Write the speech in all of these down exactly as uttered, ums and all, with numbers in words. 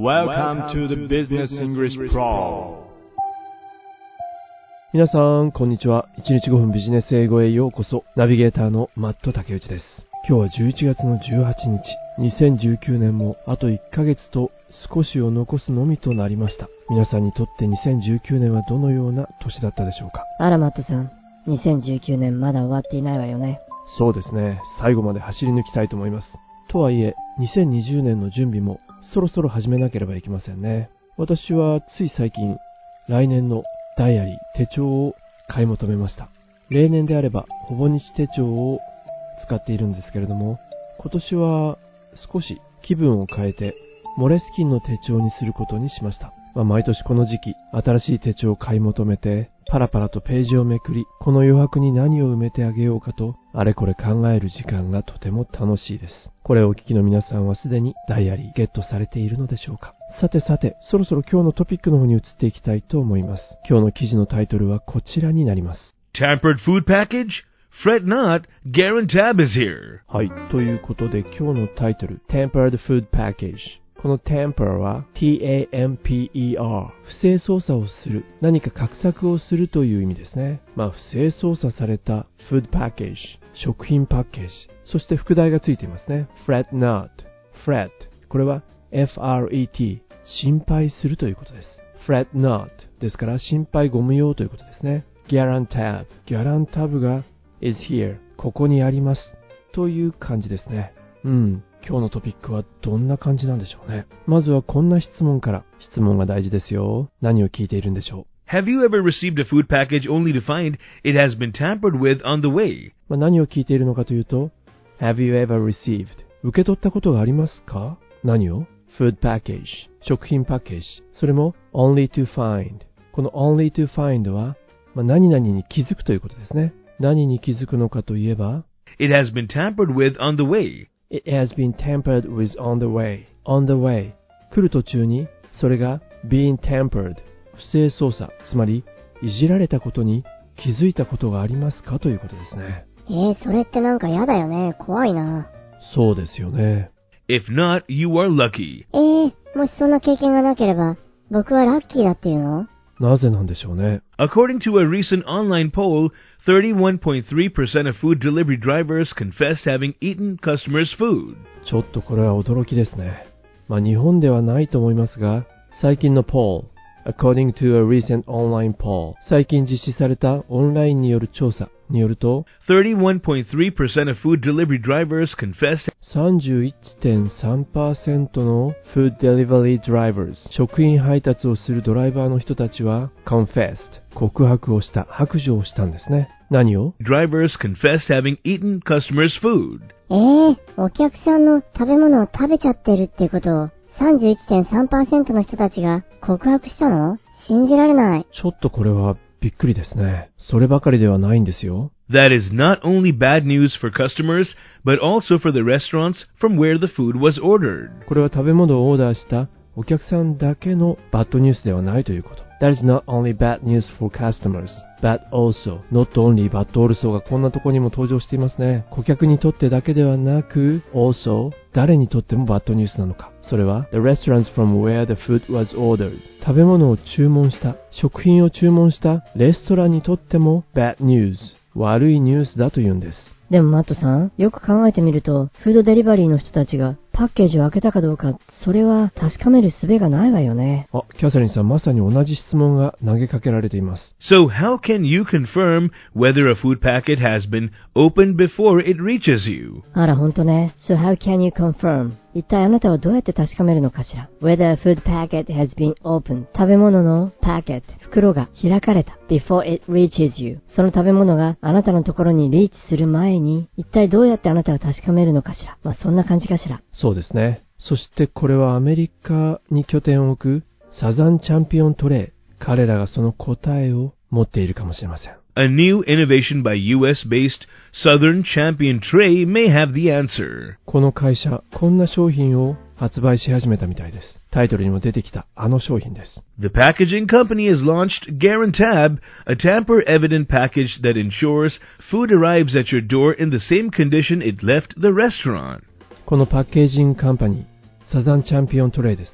Welcome to the Business English Pro。 皆さんこんにちは。いちにちごふんビジネス英語へようこそ。ナビゲーターのマット竹内です。今日はじゅういちがつのじゅうはちにち、にせんじゅうきゅうねんもあといっかげつと少しを残すのみとなりました。皆さんにとってにせんじゅうきゅうねんはどのような年だったでしょうか。 あらマットさん、にせんじゅうきゅうねんまだ終わっていないわよね。 そうですね。最後まで走り抜きたいと思います。とはいえにせんにじゅうねんの準備もそろそろ始めなければいけませんね。私はつい最近来年のダイアリー、手帳を買い求めました。例年であればほぼ日手帳を使っているんですけれども、今年は少し気分を変えてモレスキンの手帳にすることにしました。まあ、毎年この時期新しい手帳を買い求めてパラパラとページをめくり、この余白に何を埋めてあげようかとあれこれ考える時間がとても楽しいです。これをお聞きの皆さんはすでにダイアリーゲットされているのでしょうか。さてさて、そろそろ今日のトピックの方に移っていきたいと思います。今日の記事のタイトルはこちらになります。 Tampered food package? Fret not, Garantab is here. はい、ということで今日のタイトル Tampered food package。この tamper は ティーエーエムピーイーアー、 不正操作をする、何か画策をするという意味ですね。まあ不正操作された food package、 食品パッケージ、そして副題がついていますね。 fret not、 fret、 これは エフアールイーティー、 心配するということです。 fret not ですから心配ご無用ということですね。 Garantab、 Garantab が is here、 ここにありますという感じですね。うん、今日のトピックはどんな感じなんでしょうね。まずはこんな質問から。質問が大事ですよ。何を聞いているんでしょう。Have you ever received a food package only to find it has been tampered with on the way? まあ、何を聞いているのかというと、Have you ever received、 受け取ったことがありますか。何を food package、 食品パッケージ。それも only to find。 この only to find は、まあ、何々に気づくということですね。何に気づくのかといえば、 It has been tampered with on the way。It has been tampered with on the way. On the way. 来る途中に、それが being tampered。不正操作。つまり、いじられたことに気づいたことがありますかということですね。 えー、それってなんかやだよね。怖いな。 そうですよね。 If not, you are lucky. えー、もしそんな経験がなければ、僕はラッキーだっていうの？ なぜなんでしょうね。 According to a recent online poll, thirty-one point three percent of food delivery drivers confessed having eaten customers' food. ちょっとこれは驚きですね。まあ日本ではないと思いますが、最近のポール、according to a recent online poll、最近実施されたオンラインによる調査によると、 thirty-one point three percent of food delivery drivers confessed さんじゅういってんさんパーセント の food delivery drivers、 食品配達をするドライバーの人たちは confessed、 告白をした、白状をしたんですね。何を？ Drivers confessed having eaten customers' food。 えー、お客さんの食べ物を食べちゃってるっていうことを さんじゅういってんさんパーセント の人たちが告白したの？信じられない。 ちょっとこれはびっくりですね。そればかりではないんですよ。 That is not only bad news for customers, but also for the restaurants from where the food was ordered. これは食べ物をオーダーしたお客さんだけのバッドニュースではないということ。That is not only bad news for customers, but also, not only but also がこんなところにも登場していますね。顧客にとってだけではなく、also、誰にとってもバッドニュースなのか。それは、the restaurants from where the food was ordered。食べ物を注文した、食品を注文したレストランにとっても bad news、悪いニュースだというんです。 でもマットさん、よく考えてみると、フードデリバリーの人たちがパッケージを開けたかどうか、それは確かめる術がないわよね。 あ、キャサリンさん、まさに同じ質問が投げかけられています。 So how can you confirm whether a food packet has been opened before it reaches you? あら、ほんとね。So how can you confirm? 一体あなたはどうやって確かめるのかしら。Whether a food packet has been opened. 食べ物のパッケット、袋が開かれた。Before it reaches you. その食べ物があなたのところにリーチする前に、一体どうやってあなたは確かめるのかしら。まあ、そんな感じかしら。 そうですね。そしてこれはアメリカに拠点を置くサザンチャンピオントレイ。彼らがその答えを持っているかもしれません。 A new innovation by ユーエス based Southern Champion Tray may have the answer. この会社、こんな商品を発売し始めたみたいです。タイトルにも出てきたあの商品です。 The packaging company has launched Garantab, a tamper-evident package that ensures food arrives at your door in the same condition it left the restaurant. このパッケージングカンパニー、サザンチャンピオントレイですね。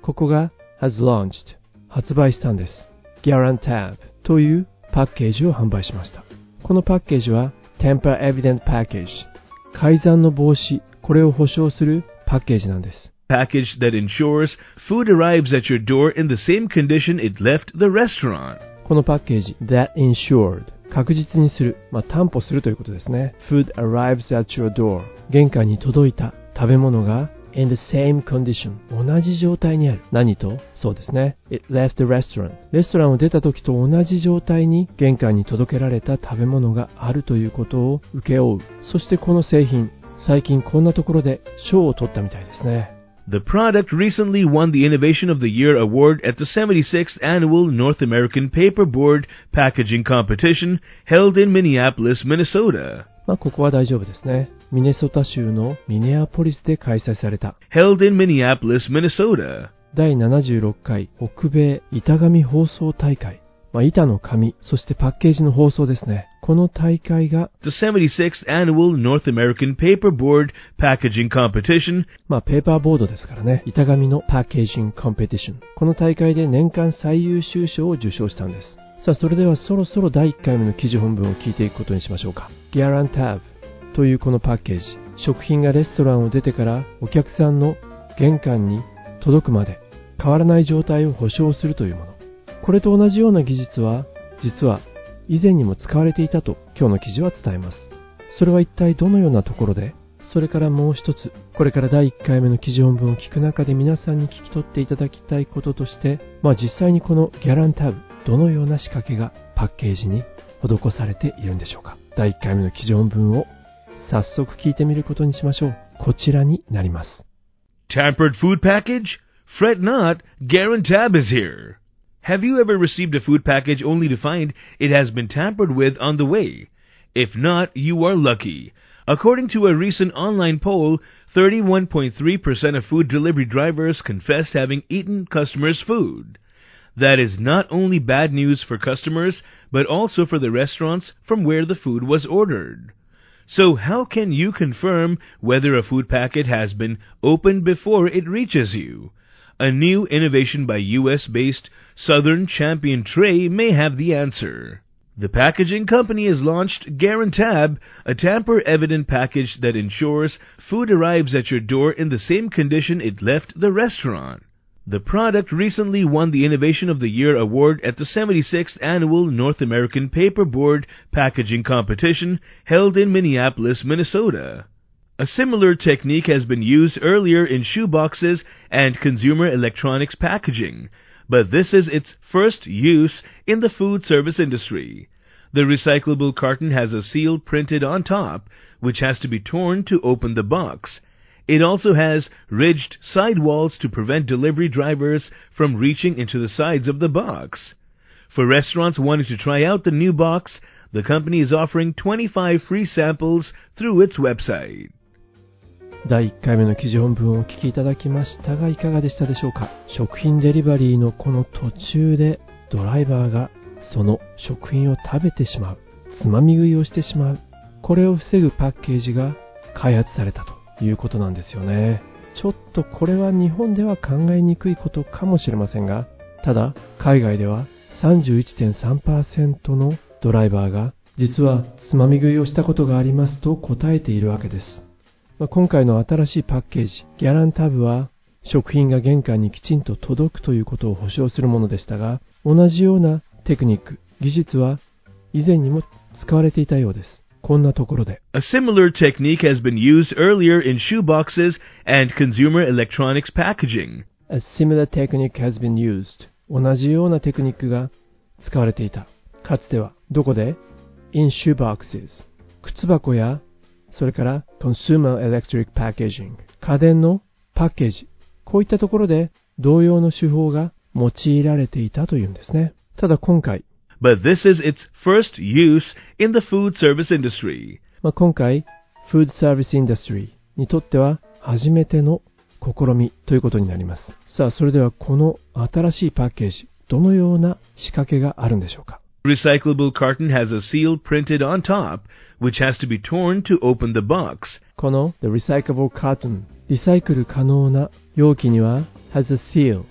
ここが has launched 発売したんです。Guarantab というパッケージを販売しました。このパッケージは Tamper Evident Package 改ざんの防止、これを保証するパッケージなんです。 Package that ensures food arrives at your door in the same condition it left the restaurant. このパッケージ that ensured 確実にする、まあ、担保するということですね。Food arrives at your door 玄関に届いた食べ物が in the same condition 同じ状態にある。何と？そうですね。It left the restaurant レストランを出た時と同じ状態に玄関に届けられた食べ物があるということを請け負う。そしてこの製品、最近こんなところで賞を取ったみたいですね。 The product recently won the Innovation of the Year award at the seventy-sixth Annual North American Paperboard Packaging Competition held in Minneapolis, Minnesota. まあここは大丈夫ですね。ミネソタ州のミネアポリスで開催された held in Minneapolis, Minnesota. 第ななじゅうろっかい北米板紙包装大会。まあ、板の紙、そしてパッケージの包装ですね。この大会が The seventy-sixth Annual North American Paperboard Packaging Competition. まあペーパーボードですからね。板紙のパッケージングコンペティション。この大会で年間最優秀賞を受賞したんです。さあそれではそろそろだいいっかいめの記事本文を聞いていくことにしましょうか。Guarantab というこのパッケージ。食品がレストランを出てからお客さんの玄関に届くまで変わらない状態を保証するというもの。これと同じような技術は実は以前にも使われていたと今日の記事は伝えます。それは一体どのようなところで、それからもう一つ、これからだいいっかいめの記事本文を聞く中で皆さんに聞き取っていただきたいこととして、まあ実際にこのGuarantabどのような仕掛けがパッケージに施されているんでしょうか。だいいっかいめの記事本文を早速聞いてみることにしましょう。こちらになります。 Tampered food package? Fret not, Guarantab is here. Have you ever received a food package only to find it has been tampered with on the way? If not, you are lucky. According to a recent online poll, thirty-one point three percent of food delivery drivers confessed having eaten customers' food. That is not only bad news for customers, but also for the restaurants from where the food was ordered. So how can you confirm whether a food packet has been opened before it reaches you? A new innovation by U S-based Southern Champion Tray may have the answer. The packaging company has launched Guarantab, a tamper-evident package that ensures food arrives at your door in the same condition it left the restaurant. The product recently won the Innovation of the Year award at the seventy-sixth Annual North American Paperboard Packaging Competition held in Minneapolis, Minnesota. A similar technique has been used earlier in shoeboxes and consumer electronics packaging, but this is its first use in the food service industry. The recyclable carton has a seal printed on top, which has to be torn to open the box. It also has ridged sidewalls to prevent delivery drivers from reaching into the sides of the box. For restaurants wanting to try out the new box, the company is offering twenty-five free samples through its website. だいいっかいめの記事本文をお聞きいただきましたがいかがでしたでしょうか。食品デリバリーのこの途中でドライバーがその食品を食べてしまう、つまみ食いをしてしまう、これを防ぐパッケージが開発されたということなんですよね。ちょっとこれは日本では考えにくいことかもしれませんが、ただ海外では さんじゅういってんさんパーセント のドライバーが実はつまみ食いをしたことがありますと答えているわけです。今回の新しいパッケージGuarantabは食品が玄関にきちんと届くということを保証するものでしたが、同じようなテクニック、技術は以前にも使われていたようです。こんなところで A similar technique has been used earlier in shoeboxes and consumer electronics packaging. A similar technique has been used. 同じようなテクニックが使われていた。かつてはどこで ?in shoeboxes。靴箱やそれから Consumer Electric Packaging 家電のパッケージ、こういったところで同様の手法が用いられていたというんですね。ただ今回 But this is its first use in the food service industry. まあ、今回 Food Service Industry にとっては初めての試みということになります。さあそれではこの新しいパッケージ、どのような仕掛けがあるんでしょうか。 Recyclable carton has a seal printed on top, which has to be torn to open the box. この The Recyclable Carton リサイクル可能な容器には has a seal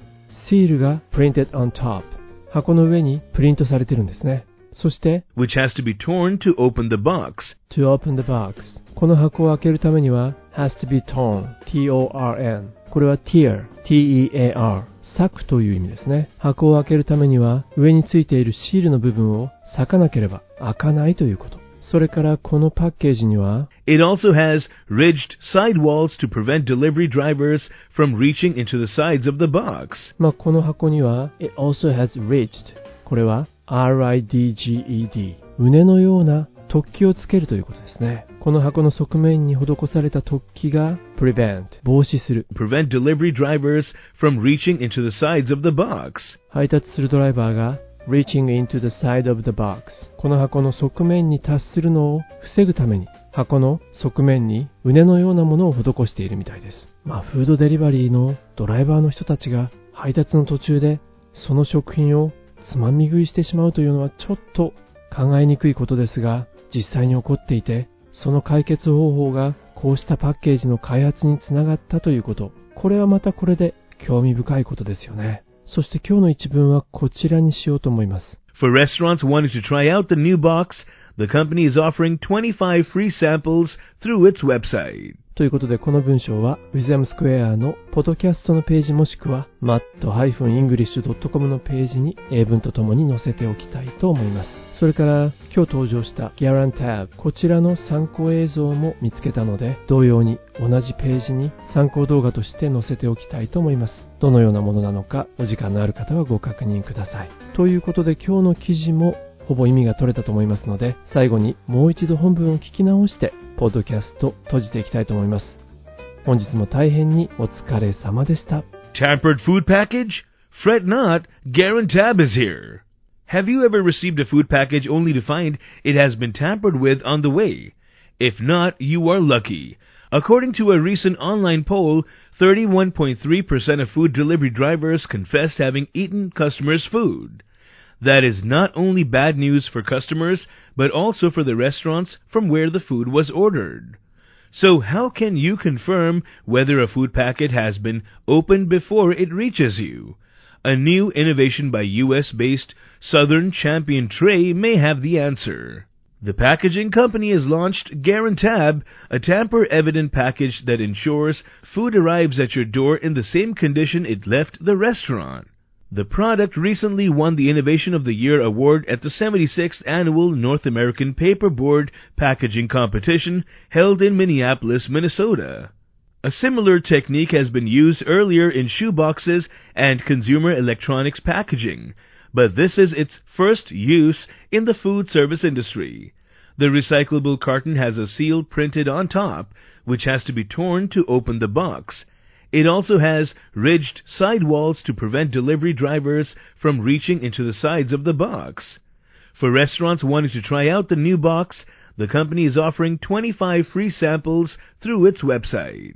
シールが printed on top。箱の上にプリントされてるんですね。そして、 which has to be torn to open the box. to open the box。この箱を開けるためには、has to be torn。ティーオーアールエヌ。これは tear。ティーイーエーアール。裂くという意味ですね。箱を開けるためには、上についているシールの部分を裂かなければ開かないということ。それからこのパッケージには、 It also has ridged sidewalls to prevent delivery drivers from reaching into the sides of the box. まあこの箱には、It also has ridged。これは アールアイディージーイーディー。畝のような突起をつけるということですね。この箱の側面に施された突起が prevent。防止する。 Prevent delivery drivers from reaching into the sides of the box. 配達するドライバーがreaching into the side of the box。この箱の側面に達するのを防ぐために、箱の側面に畝のようなものを施しているみたいです。まあ、フードデリバリーのドライバーの人たちが配達の途中でその食品をつまみ食いしてしまうというのはちょっと考えにくいことですが、実際に起こっていて、その解決方法がこうしたパッケージの開発につながったということ。これはまたこれで興味深いことですよね。そして今日の一文はこちらにしようと思います。 For restaurants wanting to try out the new box, the company is offering twenty-five free samples through its website. ということでこの文章は Wisdom Square のポッドキャストのページもしくは マット ダッシュ イングリッシュ ドット コム のページに英文とともに載せておきたいと思います。それから今日登場した Guarantab、 こちらの参考映像も見つけたので、同様に同じページに参考動画として載せておきたいと思います。どのようなものなのかお時間のある方はご確認ください。ということで今日の記事もほぼ意味が取れたと思いますので、最後にもう一度本文を聞き直してポッドキャスト閉じていきたいと思います。本日も大変にお疲れ様でした。 Tampered food package? Fret not, Guarantab is here. Have you ever received a food package only to find it has been tampered with on the way? If not, you are lucky. According to a recent online poll, thirty-one point three percent of food delivery drivers confessed having eaten customers' food. That is not only bad news for customers, but also for the restaurants from where the food was ordered. So how can you confirm whether a food packet has been opened before it reaches you? A new innovation by U S-based Southern Champion Tray may have the answer. The packaging company has launched Guarantab, a tamper-evident package that ensures food arrives at your door in the same condition it left the restaurant. The product recently won the Innovation of the Year award at the seventy-sixth Annual North American Paperboard Packaging Competition held in Minneapolis, Minnesota. A similar technique has been used earlier in shoeboxes and consumer electronics packaging, but this is its first use in the food service industry. The recyclable carton has a seal printed on top, which has to be torn to open the box. It also has ridged sidewalls to prevent delivery drivers from reaching into the sides of the box. For restaurants wanting to try out the new box, the company is offering twenty-five free samples through its website.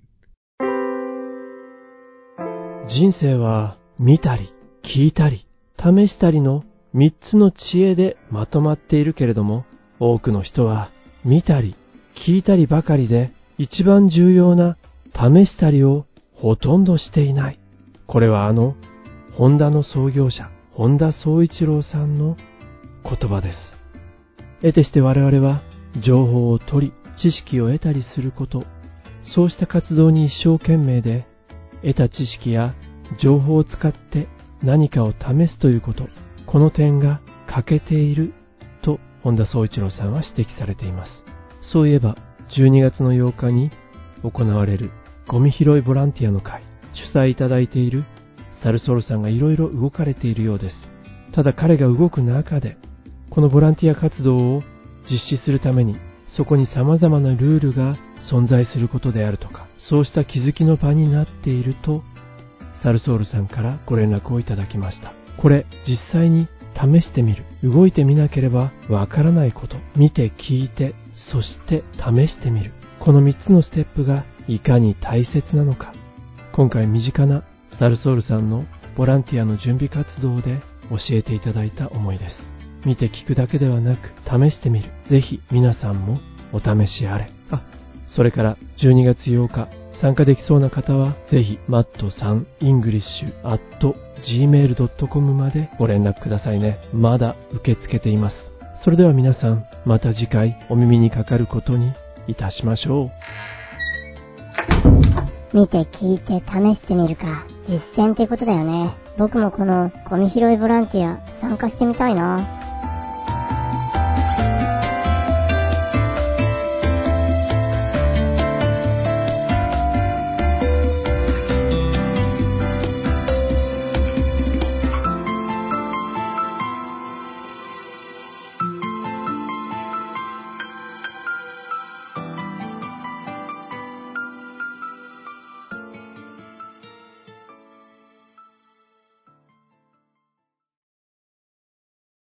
人生は見たり聞いたり試したりのみっつの知恵でまとまっているけれども、多くの人は見たり聞いたりばかりで一番重要な試したりをほとんどしていない。これはあのホンダの創業者本田宗一郎さんの言葉です。得てして我々は情報を取り知識を得たりすること、そうした活動に一生懸命で、得た知識や情報を使って何かを試すということ、この点が欠けていると本田宗一郎さんは指摘されています。そういえばじゅうにがつのようかに行われるゴミ拾いボランティアの会、主催いただいているサルソールさんがいろいろ動かれているようです。ただ彼が動く中で、このボランティア活動を実施するためにそこに様々なルールが存在することであるとか、そうした気づきの場になっているとサルソールさんからご連絡をいただきました。これ実際に試してみる、動いてみなければわからないこと、見て聞いてそして試してみる、このみっつのステップがいかに大切なのか、今回身近なサルソールさんのボランティアの準備活動で教えていただいた思いです。見て聞くだけではなく試してみる、ぜひ皆さんもお試しあれ。あ、それからじゅうにがつようか参加できそうな方はぜひマットさんイングリッシュ アットジーメールドットコム までご連絡くださいね。まだ受け付けています。それでは皆さん、また次回お耳にかかることにいたしましょう。見て聞いて試してみるか。実践ってことだよね。僕もこのゴミ拾いボランティア参加してみたいな。